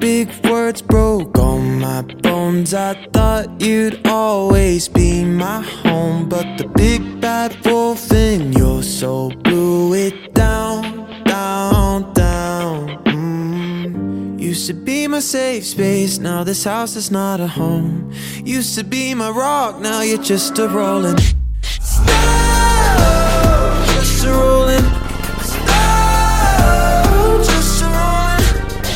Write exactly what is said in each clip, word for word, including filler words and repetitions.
big words broke all my bones. I thought you'd always be my home, but the big bad wolf in your soul blew it down, down, down. mm. Used to be my safe space, now this house is not a home. Used to be my rock, now you're just a rolling stone, just a rolling stone, just a rolling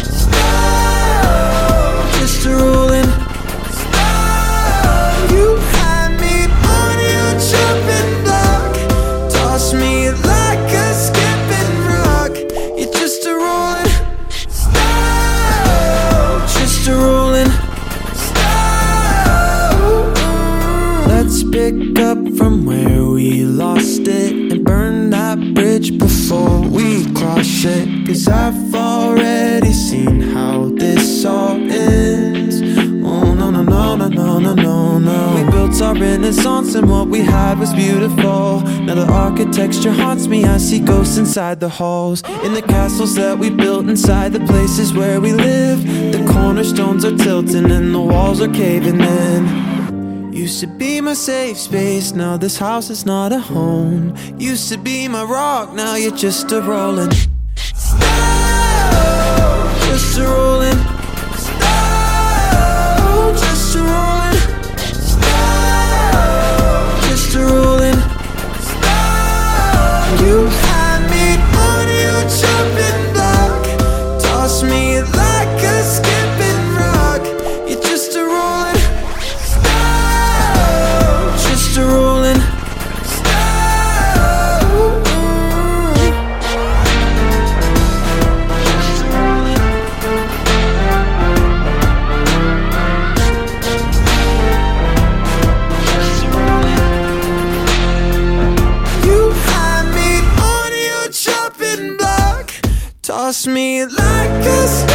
stone, just a rolling stone. You had me on your chopping block, toss me like a skipping rock. You're just a rolling stone, just a rolling stone. Let's pick up from where we lost it and burn that bridge before we cross it. Cause I've already seen how this all ends. Oh no no no no no no no no. We built our renaissance and what we had was beautiful. Now the architecture haunts me, I see ghosts inside the halls. In the castles that we built inside the places where we live. The cornerstones are tilting and the walls are caving in. Used to be my safe space, now this house is not a home. Used to be my rock, now you're just a rolling stone, just a rolling stone, just a rolling stone, just a rolling stone. You had me on your chopping block, toss me like a skipping rock. You're just a rolling just a rolling stone. Just a rolling. Just a rolling. You had me on your chopping block, toss me like a